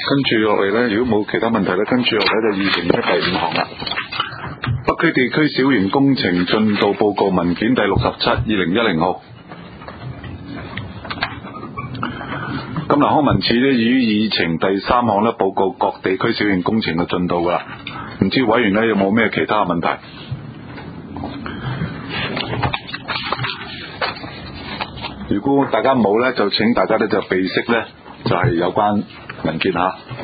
跟住落嚟呢，如果冇其他問題呢，跟住落嚟就議程嘅第5項啦。北區地區小型工程進度報告文件第67/2010號。咁嗱，康文署呢，於議程第3項呢，報告各地區小型工程嘅進度噶啦。唔知委員呢有冇咩其他問題？如果大家冇呢，就請大家呢就備悉呢，就係有關文件嚇。